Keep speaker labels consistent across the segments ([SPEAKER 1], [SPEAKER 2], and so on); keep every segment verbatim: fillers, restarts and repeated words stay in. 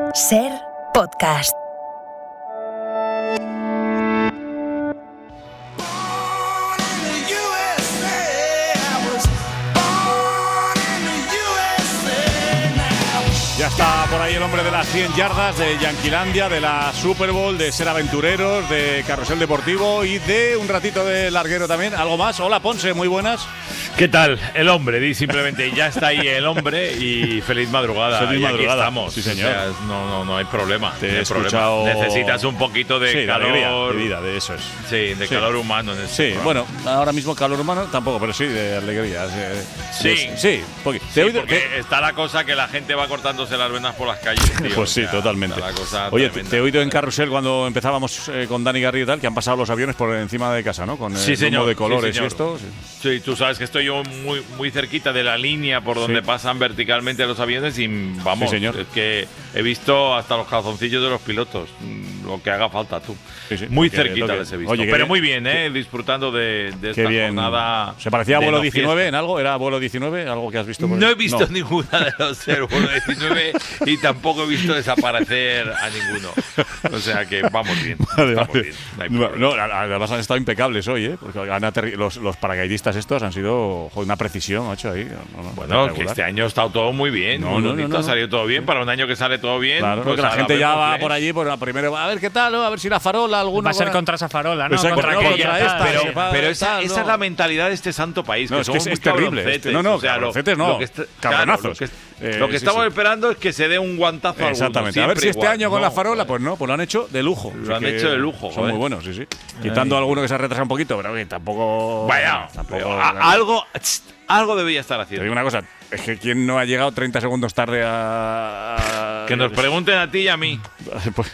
[SPEAKER 1] Ser Podcast.
[SPEAKER 2] Ya está por ahí el hombre de las cien yardas, de Yanquilandia, de la Super Bowl, de Ser Aventureros, de Carrusel Deportivo y de un ratito de larguero también. ¿Algo más? Hola, Ponce, muy buenas.
[SPEAKER 3] ¿Qué tal? El hombre, di simplemente, ya está ahí el hombre y feliz madrugada.
[SPEAKER 2] Feliz
[SPEAKER 3] y
[SPEAKER 2] madrugada.
[SPEAKER 3] Aquí estamos.
[SPEAKER 2] Sí, señor.
[SPEAKER 3] O sea, no, no, no hay problema.
[SPEAKER 2] Te
[SPEAKER 3] no
[SPEAKER 2] he
[SPEAKER 3] hay
[SPEAKER 2] escuchado...
[SPEAKER 3] problema. Necesitas un poquito de
[SPEAKER 2] sí,
[SPEAKER 3] calor.
[SPEAKER 2] De alegría, de vida, de eso es.
[SPEAKER 3] Sí, de
[SPEAKER 2] sí.
[SPEAKER 3] calor humano. En este
[SPEAKER 2] sí,
[SPEAKER 3] programa.
[SPEAKER 2] bueno, ahora mismo calor humano tampoco, pero sí, de alegría.
[SPEAKER 3] Sí.
[SPEAKER 2] De, sí, porque,
[SPEAKER 3] Sí,
[SPEAKER 2] ¿te he oído?
[SPEAKER 3] porque
[SPEAKER 2] ¿Qué?
[SPEAKER 3] está la cosa que la gente va cortándose las venas por las calles, tío.
[SPEAKER 2] Pues sí,
[SPEAKER 3] O sea,
[SPEAKER 2] totalmente.
[SPEAKER 3] está la cosa
[SPEAKER 2] Oye,
[SPEAKER 3] tremenda.
[SPEAKER 2] te he oído en Carrusel cuando empezábamos eh, con Dani Garrido y tal, que han pasado los aviones por encima de casa, ¿no? Con
[SPEAKER 3] Sí,
[SPEAKER 2] el
[SPEAKER 3] señor.
[SPEAKER 2] humo de colores
[SPEAKER 3] Sí,
[SPEAKER 2] y
[SPEAKER 3] señor.
[SPEAKER 2] esto. Sí.
[SPEAKER 3] Sí, tú sabes que estoy yo muy, muy cerquita de la línea por donde
[SPEAKER 2] Sí.
[SPEAKER 3] pasan verticalmente los aviones y vamos,
[SPEAKER 2] Sí, señor.
[SPEAKER 3] es que he visto hasta los calzoncillos de los pilotos, lo que haga falta tú.
[SPEAKER 2] Sí, sí,
[SPEAKER 3] muy
[SPEAKER 2] porque
[SPEAKER 3] cerquita
[SPEAKER 2] lo que-
[SPEAKER 3] les he visto.
[SPEAKER 2] oye, qué
[SPEAKER 3] Pero
[SPEAKER 2] bien.
[SPEAKER 3] muy bien, ¿eh? Disfrutando de, de
[SPEAKER 2] Qué
[SPEAKER 3] esta
[SPEAKER 2] bien.
[SPEAKER 3] jornada.
[SPEAKER 2] ¿Se parecía a
[SPEAKER 3] de
[SPEAKER 2] vuelo
[SPEAKER 3] no
[SPEAKER 2] diecinueve
[SPEAKER 3] fiesta.
[SPEAKER 2] en algo? ¿Era vuelo diecinueve? ¿Algo que has visto? Por
[SPEAKER 3] No
[SPEAKER 2] ahí?
[SPEAKER 3] he visto ninguna de los del vuelo diecinueve y tampoco he visto desaparecer a ninguno. O sea que vamos bien.
[SPEAKER 2] Vale,
[SPEAKER 3] Estamos
[SPEAKER 2] vale.
[SPEAKER 3] bien, no hay
[SPEAKER 2] No,
[SPEAKER 3] problema.
[SPEAKER 2] no, además han estado impecables hoy, ¿eh? Porque han aterri- los, los paracaidistas estos han sido joder, una precisión, macho, ahí. No, no,
[SPEAKER 3] Bueno, que
[SPEAKER 2] espectacular.
[SPEAKER 3] este año ha estado todo muy bien.
[SPEAKER 2] No,
[SPEAKER 3] muy
[SPEAKER 2] no,
[SPEAKER 3] bonito,
[SPEAKER 2] no, no,
[SPEAKER 3] ha
[SPEAKER 2] no.
[SPEAKER 3] salido todo bien. Para un año que sale todo bien.
[SPEAKER 2] Claro,
[SPEAKER 3] pues
[SPEAKER 2] porque la
[SPEAKER 3] ahora
[SPEAKER 2] gente ya
[SPEAKER 3] vemos,
[SPEAKER 2] va
[SPEAKER 3] ¿eh?
[SPEAKER 2] por allí, por primero, a ver qué tal, ¿no? A ver si la farola, alguna.
[SPEAKER 4] Va a ser contra esa farola, ¿no?
[SPEAKER 2] Exacto,
[SPEAKER 4] contra
[SPEAKER 2] no,
[SPEAKER 4] aquella,
[SPEAKER 2] contra
[SPEAKER 4] tal.
[SPEAKER 2] esta,
[SPEAKER 3] Pero,
[SPEAKER 2] se va,
[SPEAKER 3] pero esa,
[SPEAKER 2] tal,
[SPEAKER 3] esa
[SPEAKER 2] no.
[SPEAKER 3] es la mentalidad de este santo país.
[SPEAKER 2] No,
[SPEAKER 3] que
[SPEAKER 2] es que
[SPEAKER 3] somos
[SPEAKER 2] es-
[SPEAKER 3] muy
[SPEAKER 2] es terrible,
[SPEAKER 3] cabroncetes.
[SPEAKER 2] este- no, no,
[SPEAKER 3] o sea, lo-
[SPEAKER 2] cabroncetes no,
[SPEAKER 3] lo que está-
[SPEAKER 2] cabronazos.
[SPEAKER 3] claro, lo que,
[SPEAKER 2] Eh,
[SPEAKER 3] lo que
[SPEAKER 2] sí,
[SPEAKER 3] estamos
[SPEAKER 2] sí.
[SPEAKER 3] esperando es que se dé un guantazo a alguno,
[SPEAKER 2] Exactamente. A ver
[SPEAKER 3] siempre
[SPEAKER 2] si este
[SPEAKER 3] igual.
[SPEAKER 2] año con
[SPEAKER 3] No,
[SPEAKER 2] la farola,
[SPEAKER 3] joder.
[SPEAKER 2] pues no, pues lo han hecho de lujo.
[SPEAKER 3] Lo
[SPEAKER 2] Así
[SPEAKER 3] han
[SPEAKER 2] que
[SPEAKER 3] hecho de lujo,
[SPEAKER 2] Son
[SPEAKER 3] joder.
[SPEAKER 2] muy buenos, sí, sí. Quitando alguno que se ha retrasado un poquito, pero que tampoco.
[SPEAKER 3] Vaya,
[SPEAKER 2] tampoco.
[SPEAKER 3] pero a- algo, tss, algo debería estar
[SPEAKER 2] Te
[SPEAKER 3] haciendo.
[SPEAKER 2] digo una cosa, es que ¿quién no ha llegado treinta segundos tarde a. a-
[SPEAKER 3] Que nos pregunten a ti y a mí.
[SPEAKER 2] pues,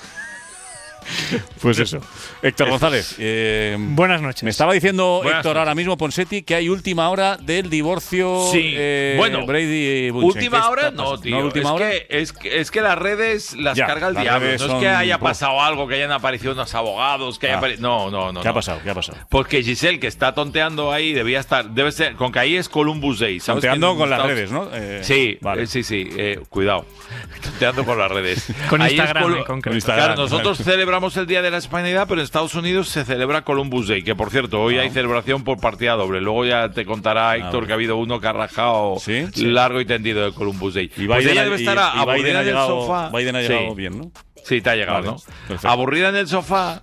[SPEAKER 2] pues eso. Héctor González. eh,
[SPEAKER 4] Buenas noches.
[SPEAKER 2] me estaba diciendo
[SPEAKER 3] Buenas
[SPEAKER 2] Héctor
[SPEAKER 3] noches.
[SPEAKER 2] ahora mismo, Ponsetti, que hay última hora del divorcio.
[SPEAKER 3] Sí,
[SPEAKER 2] eh,
[SPEAKER 3] bueno,
[SPEAKER 2] Brady y Bunchen. ¿Qué
[SPEAKER 3] Última
[SPEAKER 2] está
[SPEAKER 3] hora no,
[SPEAKER 2] pasando?
[SPEAKER 3] tío.
[SPEAKER 2] ¿No, última
[SPEAKER 3] es,
[SPEAKER 2] hora?
[SPEAKER 3] Que, es, que, es que las redes las
[SPEAKER 2] Ya,
[SPEAKER 3] carga el
[SPEAKER 2] las
[SPEAKER 3] diablo.
[SPEAKER 2] redes
[SPEAKER 3] No es
[SPEAKER 2] son-
[SPEAKER 3] que haya
[SPEAKER 2] Uf.
[SPEAKER 3] pasado algo, que hayan aparecido unos abogados, que haya
[SPEAKER 2] Ah.
[SPEAKER 3] apare- No, no, no.
[SPEAKER 2] ¿Qué ha
[SPEAKER 3] no.
[SPEAKER 2] pasado? ¿Qué ha pasado?
[SPEAKER 3] Porque Giselle, que está tonteando ahí, debía estar. Debe ser. Con que ahí es Columbus Day. ¿sabes?
[SPEAKER 2] Tonteando
[SPEAKER 3] Que en
[SPEAKER 2] con las
[SPEAKER 3] Estados-
[SPEAKER 2] redes, ¿no? Eh,
[SPEAKER 3] Sí,
[SPEAKER 2] vale.
[SPEAKER 3] eh, sí, sí. eh, cuidado. Tonteando con las redes.
[SPEAKER 4] Con
[SPEAKER 3] Ahí es
[SPEAKER 4] Instagram,
[SPEAKER 3] Colu-
[SPEAKER 4] en concreto.
[SPEAKER 2] Con Instagram.
[SPEAKER 3] Claro, nosotros celebramos el Día de la Hispanidad, pero en Estados Unidos se celebra Columbus Day, que por cierto, hoy
[SPEAKER 2] Ah.
[SPEAKER 3] hay celebración por partida doble. Luego ya te contará Héctor
[SPEAKER 2] bueno.
[SPEAKER 3] que ha habido uno que ha rajado
[SPEAKER 2] ¿Sí? Sí.
[SPEAKER 3] largo y tendido de Columbus Day.
[SPEAKER 2] Y
[SPEAKER 3] Pues
[SPEAKER 2] Biden,
[SPEAKER 3] ella
[SPEAKER 2] ha-
[SPEAKER 3] debe
[SPEAKER 2] y-
[SPEAKER 3] estar a-
[SPEAKER 2] y Biden
[SPEAKER 3] aburrida
[SPEAKER 2] ha
[SPEAKER 3] en el
[SPEAKER 2] llegado,
[SPEAKER 3] sofá.
[SPEAKER 2] Biden ha llegado
[SPEAKER 3] Sí.
[SPEAKER 2] bien, ¿no?
[SPEAKER 3] Sí, te ha llegado,
[SPEAKER 2] Vale,
[SPEAKER 3] ¿no?
[SPEAKER 2] perfecto.
[SPEAKER 3] Aburrida en el sofá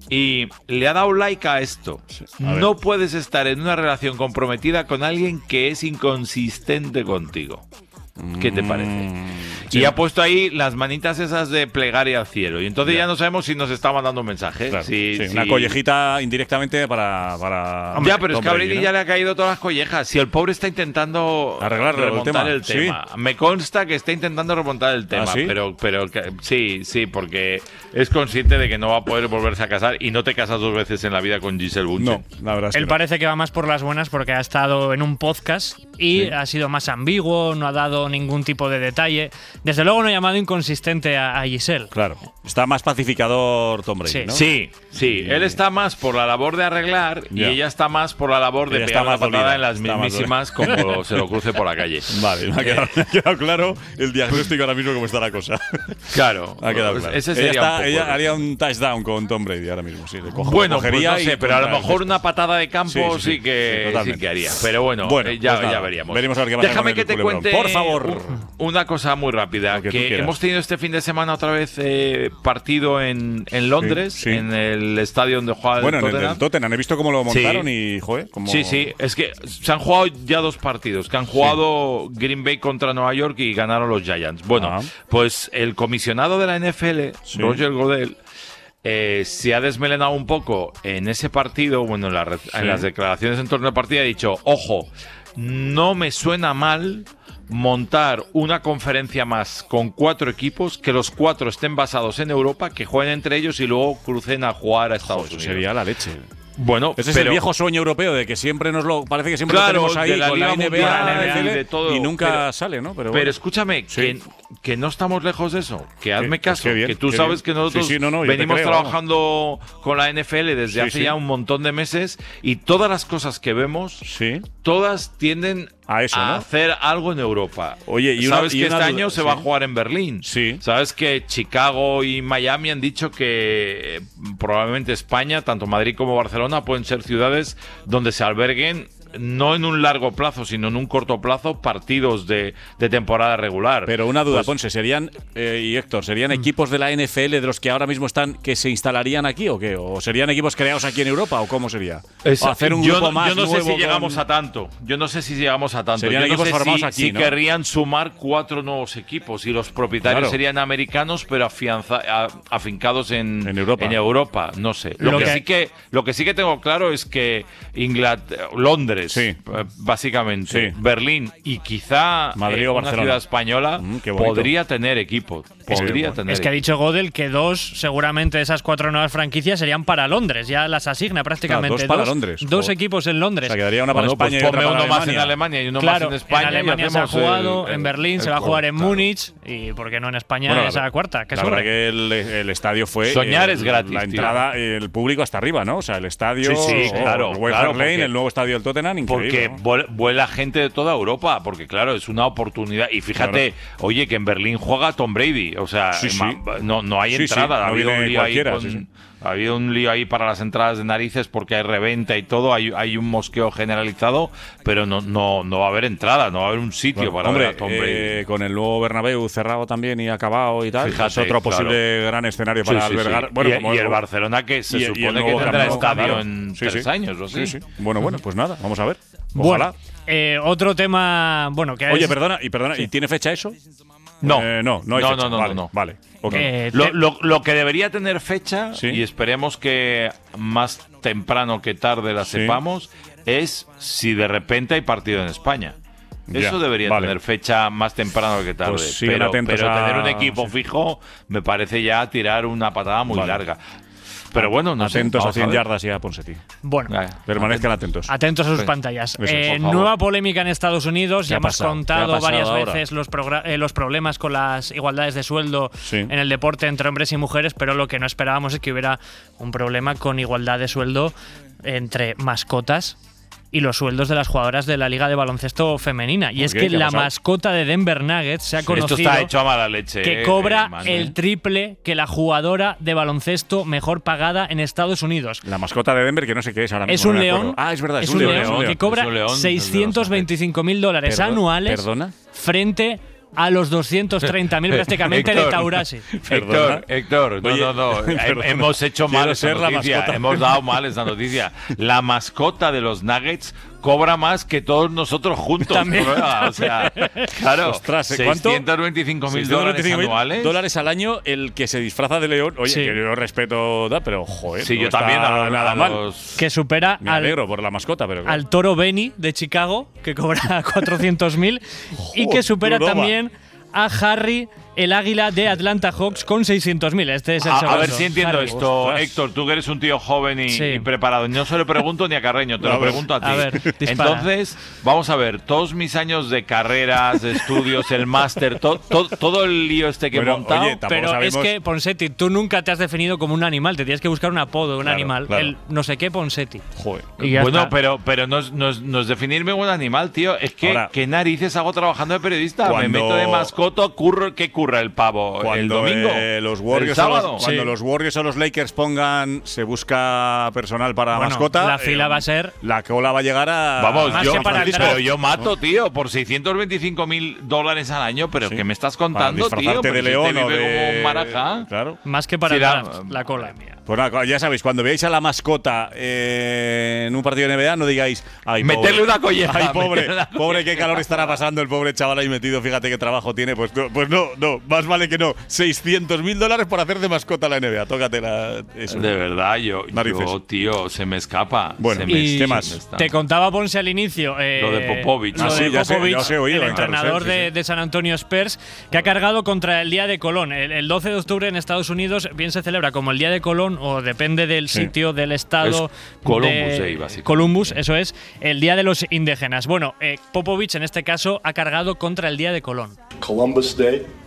[SPEAKER 3] y le ha dado like a esto.
[SPEAKER 2] a ver.
[SPEAKER 3] No puedes estar en una relación comprometida con alguien que es inconsistente contigo. ¿Qué te parece?
[SPEAKER 2] Mm,
[SPEAKER 3] Y
[SPEAKER 2] sí.
[SPEAKER 3] ha puesto ahí las manitas esas de plegaria al cielo. Y entonces ya,
[SPEAKER 2] Ya.
[SPEAKER 3] no sabemos si nos está mandando un mensaje.
[SPEAKER 2] Claro,
[SPEAKER 3] Si-
[SPEAKER 2] sí,
[SPEAKER 3] si-
[SPEAKER 2] una collejita indirectamente para. para
[SPEAKER 3] Ya, pero es
[SPEAKER 2] Tom
[SPEAKER 3] que a
[SPEAKER 2] Brady,
[SPEAKER 3] Brady
[SPEAKER 2] ¿no?
[SPEAKER 3] ya le ha caído todas las collejas. Si el pobre está intentando
[SPEAKER 2] Arreglarlo, el
[SPEAKER 3] remontar
[SPEAKER 2] tema.
[SPEAKER 3] el tema. Me consta que está intentando remontar el tema.
[SPEAKER 2] ¿Ah, sí?
[SPEAKER 3] Pero, pero que- sí, sí, porque es consciente de que no va a poder volverse a casar. Y no te casas dos veces en la vida con Giselle Bunchen.
[SPEAKER 2] No, la verdad es que
[SPEAKER 4] Él
[SPEAKER 2] no.
[SPEAKER 4] parece que va más por las buenas porque ha estado en un podcast y
[SPEAKER 2] Sí.
[SPEAKER 4] ha sido más ambiguo, no ha dado ningún tipo de detalle. Desde luego no ha llamado inconsistente a, a Giselle.
[SPEAKER 2] Claro, está más pacificador Tom Brady,
[SPEAKER 4] Sí.
[SPEAKER 2] ¿no?
[SPEAKER 3] Sí, sí. Él está más por la labor de arreglar
[SPEAKER 2] Ya.
[SPEAKER 3] y ella está más por la labor de
[SPEAKER 2] Ella está
[SPEAKER 3] pegar la
[SPEAKER 2] más
[SPEAKER 3] patada
[SPEAKER 2] dolida,
[SPEAKER 3] en las
[SPEAKER 2] está más
[SPEAKER 3] mismísimas como se lo cruce por la calle.
[SPEAKER 2] Vale, me ha, quedado, me ha quedado claro el diagnóstico ahora mismo cómo está la cosa.
[SPEAKER 3] Claro.
[SPEAKER 2] Ha quedado claro.
[SPEAKER 3] Ese
[SPEAKER 2] ella
[SPEAKER 3] sería
[SPEAKER 2] está-
[SPEAKER 3] un poco
[SPEAKER 2] ella
[SPEAKER 3] el-
[SPEAKER 2] haría un touchdown con Tom Brady ahora mismo, sí. Le cojo-
[SPEAKER 3] Bueno,
[SPEAKER 2] lo
[SPEAKER 3] pues
[SPEAKER 2] cogería
[SPEAKER 3] no
[SPEAKER 2] y
[SPEAKER 3] sé, pero a lo
[SPEAKER 2] contra el
[SPEAKER 3] mejor
[SPEAKER 2] cesto.
[SPEAKER 3] una patada de campo
[SPEAKER 2] Sí,
[SPEAKER 3] sí,
[SPEAKER 2] sí, sí,
[SPEAKER 3] que,
[SPEAKER 2] sí,
[SPEAKER 3] sí,
[SPEAKER 2] totalmente.
[SPEAKER 3] que haría. Pero bueno,
[SPEAKER 2] Bueno,
[SPEAKER 3] eh, ya,
[SPEAKER 2] pues nada,
[SPEAKER 3] ya veríamos.
[SPEAKER 2] veremos a ver qué pasa
[SPEAKER 3] Déjame
[SPEAKER 2] con
[SPEAKER 3] que
[SPEAKER 2] el
[SPEAKER 3] te
[SPEAKER 2] culebrón.
[SPEAKER 3] cuente
[SPEAKER 2] Por favor.
[SPEAKER 3] un- una cosa muy rápida.
[SPEAKER 2] Lo que
[SPEAKER 3] Que,
[SPEAKER 2] tú quieras.
[SPEAKER 3] hemos tenido este fin de semana otra vez eh, partido en, en Londres,
[SPEAKER 2] Sí, sí.
[SPEAKER 3] en el estadio donde juega
[SPEAKER 2] Bueno,
[SPEAKER 3] el
[SPEAKER 2] en el
[SPEAKER 3] Tottenham.
[SPEAKER 2] del Tottenham he visto cómo lo montaron
[SPEAKER 3] Sí.
[SPEAKER 2] y, joder, como…
[SPEAKER 3] Sí, sí, es que se han jugado ya dos partidos, que han jugado Green Bay contra Nueva York y ganaron los Giants. Bueno,
[SPEAKER 2] Ah.
[SPEAKER 3] pues el comisionado de la N F L,
[SPEAKER 2] Sí.
[SPEAKER 3] Roger Goodell, eh, se ha desmelenado un poco en ese partido, bueno, en, la re- en las declaraciones en torno al partido, ha dicho, ojo, no me suena mal montar una conferencia más con cuatro equipos, que los cuatro estén basados en Europa, que jueguen entre ellos y luego crucen a jugar a Estados
[SPEAKER 2] Joder, eso
[SPEAKER 3] Unidos.
[SPEAKER 2] sería la leche.
[SPEAKER 3] Bueno,
[SPEAKER 2] Ese es
[SPEAKER 3] pero
[SPEAKER 2] el viejo sueño europeo de que siempre nos lo… Parece que siempre
[SPEAKER 3] Claro,
[SPEAKER 2] lo tenemos ahí
[SPEAKER 3] de la
[SPEAKER 2] con la
[SPEAKER 3] Liga
[SPEAKER 2] N B A,
[SPEAKER 3] Mundial,
[SPEAKER 2] N F L,
[SPEAKER 3] de todo,
[SPEAKER 2] y nunca
[SPEAKER 3] pero-
[SPEAKER 2] sale, ¿no? Pero,
[SPEAKER 3] Pero
[SPEAKER 2] bueno.
[SPEAKER 3] escúchame,
[SPEAKER 2] Sí.
[SPEAKER 3] que, que no estamos lejos de eso. Que hazme
[SPEAKER 2] Sí,
[SPEAKER 3] caso,
[SPEAKER 2] pues qué bien,
[SPEAKER 3] que tú
[SPEAKER 2] qué
[SPEAKER 3] sabes
[SPEAKER 2] bien.
[SPEAKER 3] que nosotros
[SPEAKER 2] Sí, sí, no, no, yo te
[SPEAKER 3] venimos
[SPEAKER 2] creo,
[SPEAKER 3] trabajando con la N F L desde
[SPEAKER 2] Sí,
[SPEAKER 3] hace
[SPEAKER 2] sí.
[SPEAKER 3] ya un montón de meses y todas las cosas que vemos,
[SPEAKER 2] Sí.
[SPEAKER 3] todas tienden
[SPEAKER 2] A eso, ¿no?
[SPEAKER 3] hacer algo en Europa.
[SPEAKER 2] Oye, y una-
[SPEAKER 3] sabes
[SPEAKER 2] y
[SPEAKER 3] que
[SPEAKER 2] una
[SPEAKER 3] este
[SPEAKER 2] duda-
[SPEAKER 3] año se
[SPEAKER 2] sí.
[SPEAKER 3] va a jugar en Berlín.
[SPEAKER 2] Sí.
[SPEAKER 3] Sabes que Chicago y Miami han dicho que eh, probablemente España, tanto Madrid como Barcelona, pueden ser ciudades donde se alberguen, no en un largo plazo, sino en un corto plazo, partidos de, de temporada regular.
[SPEAKER 2] Pero una duda,
[SPEAKER 3] Pues,
[SPEAKER 2] Ponce, ¿serían, eh, y Héctor,
[SPEAKER 3] Mm.
[SPEAKER 2] ¿serían equipos de la N F L de los que ahora mismo están, que se instalarían aquí o qué? ¿O serían equipos creados aquí en Europa o cómo sería?
[SPEAKER 3] Esa-
[SPEAKER 2] ¿O hacer un
[SPEAKER 3] yo,
[SPEAKER 2] grupo
[SPEAKER 3] no-
[SPEAKER 2] más
[SPEAKER 3] yo no sé
[SPEAKER 2] nuevo
[SPEAKER 3] si llegamos
[SPEAKER 2] con-
[SPEAKER 3] a tanto. Yo no sé si llegamos a tanto.
[SPEAKER 2] Serían
[SPEAKER 3] yo no
[SPEAKER 2] equipos
[SPEAKER 3] sé
[SPEAKER 2] formados
[SPEAKER 3] si,
[SPEAKER 2] aquí,
[SPEAKER 3] si
[SPEAKER 2] ¿no?
[SPEAKER 3] querrían sumar cuatro nuevos equipos y los propietarios
[SPEAKER 2] Claro.
[SPEAKER 3] serían americanos, pero afianza- a- afincados en,
[SPEAKER 2] En Europa.
[SPEAKER 3] en Europa. No sé. Lo,
[SPEAKER 4] Lo
[SPEAKER 3] que,
[SPEAKER 4] que-
[SPEAKER 3] sí que lo que sí que tengo claro es que Inglaterra, Londres,
[SPEAKER 2] Sí.
[SPEAKER 3] eh, básicamente,
[SPEAKER 2] Sí.
[SPEAKER 3] Berlín y quizá
[SPEAKER 2] Madrid
[SPEAKER 3] eh,
[SPEAKER 2] o
[SPEAKER 3] una
[SPEAKER 2] Barcelona.
[SPEAKER 3] ciudad española
[SPEAKER 2] Mm, qué bonito.
[SPEAKER 3] podría tener equipo. Podría
[SPEAKER 2] bueno.
[SPEAKER 3] tener
[SPEAKER 4] Es que ha
[SPEAKER 3] equipo.
[SPEAKER 4] dicho Godel que dos, seguramente de esas cuatro nuevas franquicias serían para Londres. Ya las asigna prácticamente.
[SPEAKER 2] Claro, dos para Londres,
[SPEAKER 4] Dos
[SPEAKER 2] joder.
[SPEAKER 4] equipos en Londres.
[SPEAKER 2] O sea, quedaría una para
[SPEAKER 3] Bueno, pues
[SPEAKER 2] España y otra
[SPEAKER 3] ponme
[SPEAKER 2] para
[SPEAKER 3] uno más en
[SPEAKER 2] Alemania.
[SPEAKER 3] Alemania y uno
[SPEAKER 4] Claro,
[SPEAKER 3] más en España.
[SPEAKER 4] en Alemania
[SPEAKER 3] y
[SPEAKER 4] se ha
[SPEAKER 3] hacemos
[SPEAKER 4] jugado,
[SPEAKER 3] el-
[SPEAKER 4] en
[SPEAKER 3] el-
[SPEAKER 4] Berlín
[SPEAKER 3] el
[SPEAKER 4] se va a jugar en
[SPEAKER 3] claro.
[SPEAKER 4] Múnich y por qué no en España
[SPEAKER 2] Bueno,
[SPEAKER 4] esa
[SPEAKER 2] la-
[SPEAKER 4] cuarta. Que
[SPEAKER 2] la
[SPEAKER 4] sobra.
[SPEAKER 2] verdad que el, el estadio fue.
[SPEAKER 3] Soñar
[SPEAKER 2] eh,
[SPEAKER 3] es gratis,
[SPEAKER 2] La
[SPEAKER 3] tío.
[SPEAKER 2] entrada, el público hasta arriba, ¿no? O sea, el estadio.
[SPEAKER 3] Sí, sí,
[SPEAKER 2] oh,
[SPEAKER 3] claro,
[SPEAKER 2] El White
[SPEAKER 3] claro,
[SPEAKER 2] Hart Lane,
[SPEAKER 3] porque-
[SPEAKER 2] el nuevo estadio del Tottenham,
[SPEAKER 3] Porque
[SPEAKER 2] increíble. ¿no?
[SPEAKER 3] vuel- vuela gente de toda Europa, porque claro, es una oportunidad. Y fíjate, oye, que en Berlín juega Tom Brady, o sea,
[SPEAKER 2] Sí, sí.
[SPEAKER 3] ma- no, no hay
[SPEAKER 2] Sí, sí,
[SPEAKER 3] entrada,
[SPEAKER 2] no
[SPEAKER 3] ha habido
[SPEAKER 2] viene
[SPEAKER 3] un lío ahí
[SPEAKER 2] cualquiera,
[SPEAKER 3] con-
[SPEAKER 2] sí, sí.
[SPEAKER 3] ha habido un lío ahí para las entradas de narices porque hay reventa y todo, hay, hay un mosqueo generalizado, pero no, no, no va a haber entrada, no va a haber un sitio
[SPEAKER 2] Bueno,
[SPEAKER 3] para
[SPEAKER 2] hombre,
[SPEAKER 3] ver a Tom Brady.
[SPEAKER 2] eh, con el nuevo Bernabéu cerrado también y acabado y tal,
[SPEAKER 3] Fíjate,
[SPEAKER 2] es otro
[SPEAKER 3] claro.
[SPEAKER 2] posible gran escenario
[SPEAKER 3] Sí,
[SPEAKER 2] para
[SPEAKER 3] sí, sí.
[SPEAKER 2] albergar. Bueno,
[SPEAKER 3] y,
[SPEAKER 2] como
[SPEAKER 3] y el Barcelona que se
[SPEAKER 2] y- y el
[SPEAKER 3] supone que
[SPEAKER 2] nuevo
[SPEAKER 3] tendrá
[SPEAKER 2] Camp Nou,
[SPEAKER 3] estadio
[SPEAKER 2] claro.
[SPEAKER 3] en
[SPEAKER 2] Sí,
[SPEAKER 3] tres
[SPEAKER 2] sí.
[SPEAKER 3] años o así.
[SPEAKER 2] Sí, sí. Bueno, bueno, pues nada, vamos a ver.
[SPEAKER 4] Bueno,
[SPEAKER 2] Ojalá.
[SPEAKER 4] eh, otro tema, bueno, que
[SPEAKER 2] Oye,
[SPEAKER 4] es,
[SPEAKER 2] perdona, y perdona, ¿y tiene fecha eso?
[SPEAKER 3] No.
[SPEAKER 2] Eh, no, no hay
[SPEAKER 3] No,
[SPEAKER 2] fecha.
[SPEAKER 3] no, no,
[SPEAKER 2] vale,
[SPEAKER 3] no, no.
[SPEAKER 2] Vale, ok.
[SPEAKER 4] eh,
[SPEAKER 3] Lo,
[SPEAKER 4] te-
[SPEAKER 3] lo- lo que debería tener fecha,
[SPEAKER 2] Sí.
[SPEAKER 3] y esperemos que más temprano que tarde la
[SPEAKER 2] Sí.
[SPEAKER 3] sepamos, es si de repente hay partido en España.
[SPEAKER 2] Ya,
[SPEAKER 3] Eso debería
[SPEAKER 2] vale.
[SPEAKER 3] tener fecha más temprano que tarde.
[SPEAKER 2] Pues siguen
[SPEAKER 3] pero
[SPEAKER 2] atentos
[SPEAKER 3] pero
[SPEAKER 2] a-
[SPEAKER 3] tener un equipo
[SPEAKER 2] sí.
[SPEAKER 3] fijo me parece ya tirar una patada muy
[SPEAKER 2] Vale.
[SPEAKER 3] larga. Pero bueno, no sé,
[SPEAKER 2] Atentos a
[SPEAKER 3] vamos
[SPEAKER 2] cien
[SPEAKER 3] ver.
[SPEAKER 2] yardas y a Ponseti.
[SPEAKER 4] bueno,
[SPEAKER 3] Venga,
[SPEAKER 2] Permanezcan atentos.
[SPEAKER 4] atentos a sus
[SPEAKER 3] Sí.
[SPEAKER 4] pantallas.
[SPEAKER 2] Eso,
[SPEAKER 4] Eh,
[SPEAKER 3] por favor.
[SPEAKER 4] nueva polémica en Estados Unidos.
[SPEAKER 2] ¿Qué
[SPEAKER 4] Ya
[SPEAKER 2] ha
[SPEAKER 4] hemos
[SPEAKER 2] pasado? ¿Qué ha
[SPEAKER 4] contado
[SPEAKER 2] pasado
[SPEAKER 4] varias
[SPEAKER 2] ahora?
[SPEAKER 4] veces los, progra- eh, los problemas con las igualdades de sueldo
[SPEAKER 2] Sí.
[SPEAKER 4] en el deporte entre hombres y mujeres, pero lo que no esperábamos es que hubiera un problema con igualdad de sueldo entre mascotas y los sueldos de las jugadoras de la Liga de Baloncesto Femenina. Y
[SPEAKER 2] ¿Por
[SPEAKER 4] es
[SPEAKER 2] qué?
[SPEAKER 4] que
[SPEAKER 2] ¿Qué ha
[SPEAKER 4] la
[SPEAKER 2] pasado?
[SPEAKER 4] mascota de Denver Nuggets se ha
[SPEAKER 3] Esto
[SPEAKER 4] conocido
[SPEAKER 3] está hecho a mala leche.
[SPEAKER 4] que
[SPEAKER 3] eh,
[SPEAKER 4] cobra
[SPEAKER 3] eh, Manuel.
[SPEAKER 4] el triple que la jugadora de baloncesto mejor pagada en Estados Unidos.
[SPEAKER 2] La mascota de Denver, que no sé qué es ahora mismo.
[SPEAKER 4] Es un
[SPEAKER 2] no me
[SPEAKER 4] león.
[SPEAKER 2] acuerdo. Ah, es verdad,
[SPEAKER 4] es un león, que cobra
[SPEAKER 3] Es un león, es un león,
[SPEAKER 4] seiscientos veinticinco mil dólares
[SPEAKER 2] Perdón-
[SPEAKER 4] anuales
[SPEAKER 2] ¿Perdona?
[SPEAKER 4] frente a los doscientos treinta mil prácticamente de
[SPEAKER 3] Héctor.
[SPEAKER 4] Taurasi.
[SPEAKER 2] Perdona.
[SPEAKER 3] Héctor, Héctor, no,
[SPEAKER 2] Oye,
[SPEAKER 3] no, no.
[SPEAKER 2] perdona.
[SPEAKER 3] Hemos hecho
[SPEAKER 2] Quiero
[SPEAKER 3] mal esa
[SPEAKER 2] ser la
[SPEAKER 3] noticia.
[SPEAKER 2] mascota.
[SPEAKER 3] Hemos dado mal esa noticia. La mascota de los Nuggets cobra más que todos nosotros juntos.
[SPEAKER 4] También.
[SPEAKER 3] prueba. O sea, claro.
[SPEAKER 2] Ostras, ¿eh? ¿Cuánto?
[SPEAKER 3] seiscientos veinticinco mil dólares
[SPEAKER 2] seiscientos veinticinco mil
[SPEAKER 3] anuales.
[SPEAKER 2] dólares al año el que se disfraza de león. Oye,
[SPEAKER 4] Sí.
[SPEAKER 2] que yo respeto, da, pero joder.
[SPEAKER 3] Sí,
[SPEAKER 2] no
[SPEAKER 3] yo
[SPEAKER 2] está
[SPEAKER 3] también. A, a
[SPEAKER 2] nada mal.
[SPEAKER 3] los-
[SPEAKER 4] Que supera
[SPEAKER 2] Me
[SPEAKER 4] al,
[SPEAKER 2] alegro por la mascota, pero.
[SPEAKER 4] al toro Benny de Chicago, que cobra cuatrocientos mil, y que supera
[SPEAKER 2] broma.
[SPEAKER 4] también a Harry, el águila de Atlanta Hawks, con seiscientos mil. Este es el
[SPEAKER 3] A, a
[SPEAKER 4] segundo.
[SPEAKER 3] ver si entiendo
[SPEAKER 4] Harry.
[SPEAKER 3] esto,
[SPEAKER 2] Ostras.
[SPEAKER 3] Héctor. Tú que eres un tío joven y,
[SPEAKER 4] Sí.
[SPEAKER 3] y preparado. No se lo pregunto ni a Carreño, te
[SPEAKER 2] A
[SPEAKER 3] lo
[SPEAKER 2] ver.
[SPEAKER 3] pregunto a ti.
[SPEAKER 4] A ver, dispara.
[SPEAKER 3] Entonces, vamos a ver. Todos mis años de carreras, de estudios, el máster, to- to- todo el lío este que
[SPEAKER 2] Bueno,
[SPEAKER 3] he montado.
[SPEAKER 2] oye, tampoco
[SPEAKER 4] Pero
[SPEAKER 2] sabemos-
[SPEAKER 4] es que, Ponsetti, tú nunca te has definido como un animal. Te tienes que buscar un apodo de un
[SPEAKER 2] Claro,
[SPEAKER 4] animal.
[SPEAKER 2] claro.
[SPEAKER 4] El no sé qué Ponsetti.
[SPEAKER 2] Joder.
[SPEAKER 4] Y ya
[SPEAKER 3] bueno,
[SPEAKER 4] está.
[SPEAKER 3] pero, pero no, es, no es- no es definirme como un animal, tío. Es que,
[SPEAKER 2] Ahora,
[SPEAKER 3] ¿qué narices hago trabajando de periodista? Me
[SPEAKER 2] cuando-
[SPEAKER 3] meto de mascota, curro, ¿qué curra el pavo? ¿El
[SPEAKER 2] Cuando
[SPEAKER 3] domingo?
[SPEAKER 2] eh, los
[SPEAKER 3] ¿El
[SPEAKER 2] Warriors o
[SPEAKER 3] sábado?
[SPEAKER 2] los, cuando
[SPEAKER 4] Sí.
[SPEAKER 2] los Warriors o los Lakers pongan se busca personal para
[SPEAKER 4] Bueno,
[SPEAKER 2] mascota,
[SPEAKER 4] la fila va a ser-
[SPEAKER 2] la cola va a llegar a
[SPEAKER 3] Vamos,
[SPEAKER 4] Más
[SPEAKER 3] yo,
[SPEAKER 4] que para
[SPEAKER 3] pero
[SPEAKER 4] entrar.
[SPEAKER 3] yo mato, tío, por seiscientos veinticinco mil dólares al año. ¿Pero
[SPEAKER 2] Sí.
[SPEAKER 3] qué me estás
[SPEAKER 2] para
[SPEAKER 3] contando, tío?
[SPEAKER 2] disfrazarte
[SPEAKER 3] Pero
[SPEAKER 2] de
[SPEAKER 3] si este
[SPEAKER 2] león o
[SPEAKER 3] vive
[SPEAKER 2] de
[SPEAKER 3] como un marajá.
[SPEAKER 2] Claro.
[SPEAKER 4] Más que para
[SPEAKER 3] Sí, la-
[SPEAKER 4] entrar, la cola.
[SPEAKER 2] Pues nada, ya sabéis, cuando veáis a la mascota eh, en un partido de N B A, no digáis, ay, pobre.
[SPEAKER 3] Meterle una colleja.
[SPEAKER 2] Ay, pobre,
[SPEAKER 3] meterle una
[SPEAKER 2] pobre, qué calor estará pasando el pobre chaval ahí metido, fíjate qué trabajo tiene. Pues no, pues no, no, más vale que no. seiscientos mil dólares por hacer de mascota a la N B A, tócate la, eso.
[SPEAKER 3] De verdad, yo,
[SPEAKER 2] Narices.
[SPEAKER 3] yo, tío, se me escapa.
[SPEAKER 2] Bueno,
[SPEAKER 3] se me,
[SPEAKER 4] Y
[SPEAKER 2] ¿qué más?
[SPEAKER 3] se me está-
[SPEAKER 4] te contaba Ponce al inicio. eh,
[SPEAKER 3] Lo de Popovich.
[SPEAKER 4] lo
[SPEAKER 3] Ah,
[SPEAKER 2] sí,
[SPEAKER 4] de
[SPEAKER 2] ya sé,
[SPEAKER 4] Popovich,
[SPEAKER 2] ya os he oído
[SPEAKER 4] el
[SPEAKER 2] en Carrusel,
[SPEAKER 4] entrenador
[SPEAKER 2] sí,
[SPEAKER 4] de,
[SPEAKER 2] sí.
[SPEAKER 4] de San Antonio Spurs, que ha cargado contra el Día de Colón. El, el doce de octubre en Estados Unidos bien se celebra como el Día de Colón, o depende del
[SPEAKER 2] Sí.
[SPEAKER 4] sitio, del estado.
[SPEAKER 3] Es Columbus
[SPEAKER 4] de-
[SPEAKER 3] Day, básicamente.
[SPEAKER 4] Columbus, eso es, el Día de los Indígenas. Bueno, eh, Popovich en este caso ha cargado contra el Día de Colón.
[SPEAKER 5] Columbus Day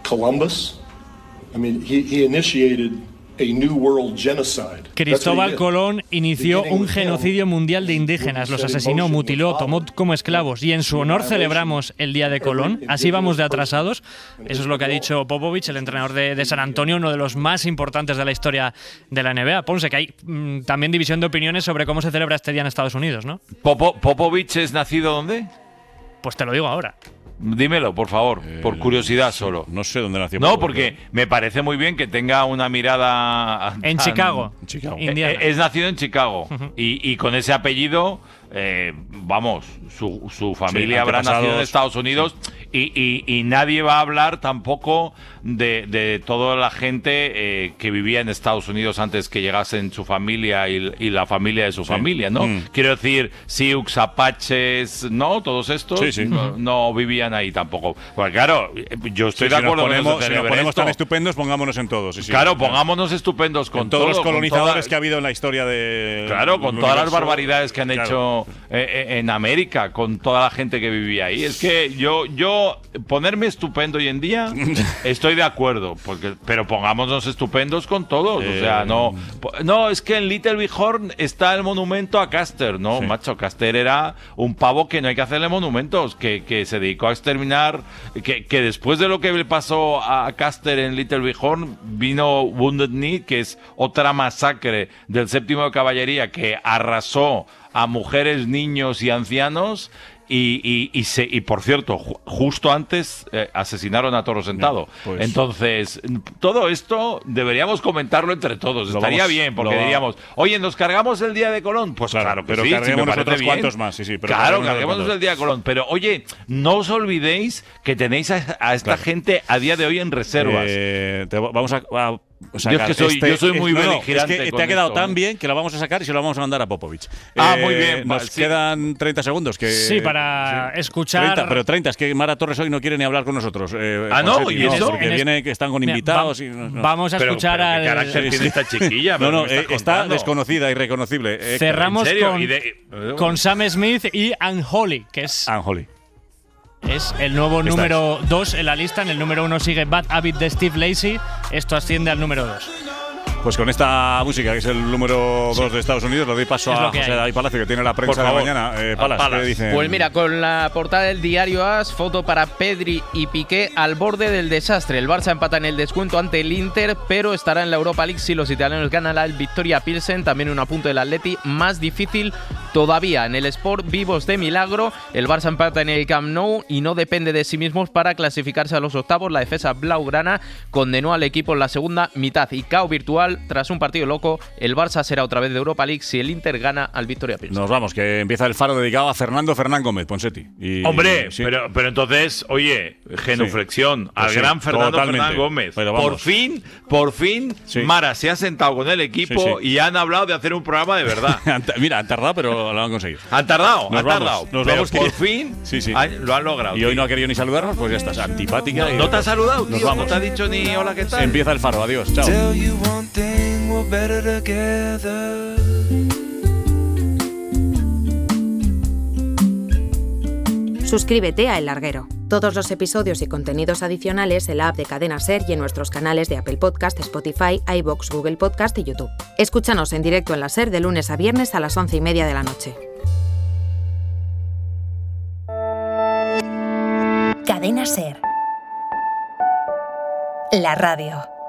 [SPEAKER 5] Columbus. I mean, he, he initiated a new world genocide.
[SPEAKER 4] Cristóbal Colón inició un genocidio mundial de indígenas, los asesinó, mutiló, tomó como esclavos y en su honor celebramos el Día de Colón. Así vamos de atrasados. Eso es lo que ha dicho Popovich, el entrenador de, de San Antonio, uno de los más importantes de la historia de la N B A. Ponce, que hay mmm, también división de opiniones sobre cómo se celebra este día en Estados Unidos, ¿no?
[SPEAKER 3] Popo, ¿Popovich es nacido dónde?
[SPEAKER 4] Pues te lo digo ahora.
[SPEAKER 3] Dímelo, por favor, eh, por curiosidad solo.
[SPEAKER 2] No sé dónde nació.
[SPEAKER 3] No, porque me parece muy bien que tenga una mirada...
[SPEAKER 4] En
[SPEAKER 3] tan,
[SPEAKER 4] Chicago.
[SPEAKER 2] En Chicago.
[SPEAKER 4] Indiana.
[SPEAKER 3] Es, es nacido en Chicago. Uh-huh. y, y con ese apellido, eh, vamos, su, su familia sí, habrá nacido en Estados Unidos sí. y, y, y nadie va a hablar tampoco de, de toda la gente eh, que vivía en Estados Unidos antes que llegasen su familia y, y la familia de su sí. familia, ¿no? Mm. Quiero decir, Sioux, Apaches, ¿no? Todos estos
[SPEAKER 2] sí, sí.
[SPEAKER 3] No, no vivían ahí tampoco. Pues claro, yo estoy
[SPEAKER 2] sí,
[SPEAKER 3] de acuerdo
[SPEAKER 2] si nos ponemos,
[SPEAKER 3] con
[SPEAKER 2] si nos ponemos tan estupendos, pongámonos en todos. Sí, sí,
[SPEAKER 3] claro, claro, pongámonos estupendos con,
[SPEAKER 2] con todos
[SPEAKER 3] todo,
[SPEAKER 2] los colonizadores
[SPEAKER 3] toda,
[SPEAKER 2] que ha habido en la historia de.
[SPEAKER 3] Claro, con todas las barbaridades que han
[SPEAKER 2] claro.
[SPEAKER 3] hecho eh, en América, con toda la gente que vivía ahí. Es que yo, yo ponerme estupendo hoy en día, estoy de acuerdo, porque, pero pongámonos estupendos con todos. Eh, o sea, no, no, es que en Little Bighorn está el monumento a Custer. No, sí. macho, Custer era un pavo que no hay que hacerle monumentos, que, que se dedicó a exterminar, que, que después de lo que le pasó a Custer en Little Bighorn, vino Wounded Knee, que es otra masacre del séptimo de caballería que arrasó a mujeres, niños y ancianos. Y, y, y, se, y por cierto, ju justo antes eh, asesinaron a Toro Sentado. Pues, Entonces, todo esto deberíamos comentarlo entre todos. Estaría vamos, bien, porque diríamos, oye, ¿nos cargamos el Día de Colón? Pues claro, claro
[SPEAKER 2] pero
[SPEAKER 3] sí,
[SPEAKER 2] carguemos
[SPEAKER 3] sí,
[SPEAKER 2] otros bien. cuantos más. Sí, sí, pero
[SPEAKER 3] claro, carguémonos el Día de Colón. Pero oye, no os olvidéis que tenéis a, a esta claro. gente a día de hoy en reservas.
[SPEAKER 2] Eh, te vamos a... a
[SPEAKER 3] yo, es que soy,
[SPEAKER 2] este,
[SPEAKER 3] yo soy muy
[SPEAKER 2] no,
[SPEAKER 3] beligerante.
[SPEAKER 2] No, es que te ha quedado esto, tan bien que lo vamos a sacar y se lo vamos a mandar a Popovich.
[SPEAKER 3] Ah,
[SPEAKER 2] eh,
[SPEAKER 3] muy bien.
[SPEAKER 2] Nos
[SPEAKER 3] sí.
[SPEAKER 2] quedan treinta segundos. Que,
[SPEAKER 4] sí, para sí. escuchar.
[SPEAKER 2] treinta, pero treinta, es que Mara Torres hoy no quiere ni hablar con nosotros. Eh,
[SPEAKER 3] ah, no, y
[SPEAKER 2] no,
[SPEAKER 3] eso.
[SPEAKER 2] Porque
[SPEAKER 3] en
[SPEAKER 2] viene que están con invitados.
[SPEAKER 4] Mira, va,
[SPEAKER 2] y no, no.
[SPEAKER 4] Vamos a
[SPEAKER 3] pero,
[SPEAKER 4] escuchar
[SPEAKER 3] pero
[SPEAKER 4] al.
[SPEAKER 3] ¿qué carácter tiene esta chiquilla?
[SPEAKER 2] No, no, eh, está
[SPEAKER 3] contando?
[SPEAKER 2] desconocida, irreconocible. Eh,
[SPEAKER 4] Cerramos con,
[SPEAKER 3] de...
[SPEAKER 4] con Sam Smith y Ann Holly, que es.
[SPEAKER 2] Ann Holly.
[SPEAKER 4] Es el nuevo número dos en la lista. En el número uno sigue Bad Habit de Steve Lacy. Esto asciende al número dos.
[SPEAKER 2] Pues con esta música, que es el número dos sí. de Estados Unidos, le doy paso a José David Palacio, que tiene la prensa de mañana. Eh, Palas, Palas. ¿Qué dicen?
[SPEAKER 6] Pues mira, con la portada del diario AS, foto para Pedri y Piqué al borde del desastre. El Barça empata en el descuento ante el Inter, pero estará en la Europa League si los italianos ganan al Victoria Pilsen. También un apunte del Atleti, más difícil todavía. En el Sport, vivos de milagro. El Barça empata en el Camp Nou y no depende de sí mismos para clasificarse a los octavos. La defensa blaugrana condenó al equipo en la segunda mitad y caos virtual. Tras un partido loco, el Barça será otra vez de Europa League si el Inter gana al Victoria Pilsen.
[SPEAKER 2] Nos vamos, que empieza el faro dedicado a Fernando Fernán Gómez, Ponseti. Y,
[SPEAKER 3] Hombre,
[SPEAKER 2] sí.
[SPEAKER 3] pero, pero entonces, oye, genuflexión sí. al pues gran sí, Fernando totalmente. Fernán Gómez. Por fin, por fin, sí. Mara se ha sentado con el equipo sí, sí. y han hablado de hacer un programa de verdad.
[SPEAKER 2] Mira, han tardado, pero lo han conseguido.
[SPEAKER 3] Han tardado,
[SPEAKER 2] nos
[SPEAKER 3] han
[SPEAKER 2] vamos,
[SPEAKER 3] tardado.
[SPEAKER 2] Nos
[SPEAKER 3] pero
[SPEAKER 2] vamos
[SPEAKER 3] por
[SPEAKER 2] que...
[SPEAKER 3] fin
[SPEAKER 2] sí, sí.
[SPEAKER 3] Han, lo han logrado.
[SPEAKER 2] Y
[SPEAKER 3] tío.
[SPEAKER 2] hoy no ha querido ni saludarnos, pues ya estás, antipática.
[SPEAKER 3] ¿No,
[SPEAKER 2] y...
[SPEAKER 3] ¿no te ha saludado, tío?
[SPEAKER 2] Nos vamos.
[SPEAKER 3] ¿No te ha dicho ni hola, qué tal?
[SPEAKER 2] Empieza el faro, adiós, chao.
[SPEAKER 7] Suscríbete a El Larguero. Todos los episodios y contenidos adicionales en la app de Cadena Ser y en nuestros canales de Apple Podcast, Spotify, iVoox, Google Podcast y YouTube. Escúchanos en directo en la Ser de lunes a viernes a las once y media de la noche.
[SPEAKER 1] Cadena Ser. La radio.